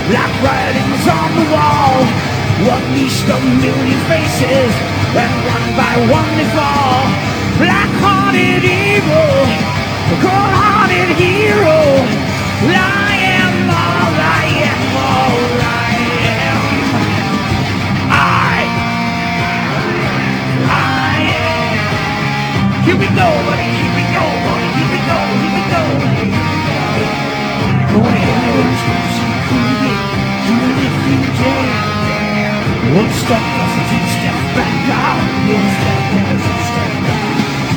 like writings on the wall. Unleashed a million faces, and one by one they fall. Black-hearted evil, cold-hearted hero. I am all I am, all I am. I am. Here we go, buddy, here we go, buddy, here we go, here we go. Go ahead, do it if you can. One step plus a two steps back out. One step plus a step back.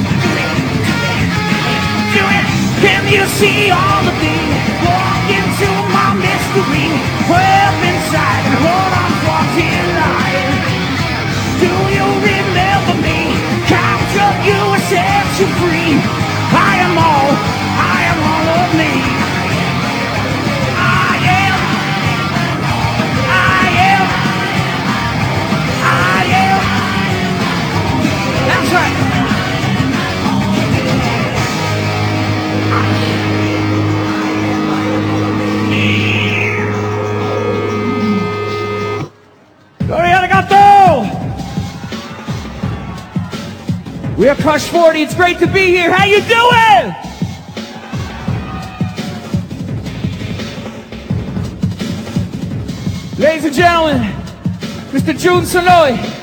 Do it. Can you see all of me? Walk into my mystery. Well inside and hold on for dear life. Do you remember me? Capture you and set you free. I am all of me. That's right. Arigato! We are Crush 40. It's great to be here. How you doing? Ladies and gentlemen, Mr. Jun Senoue.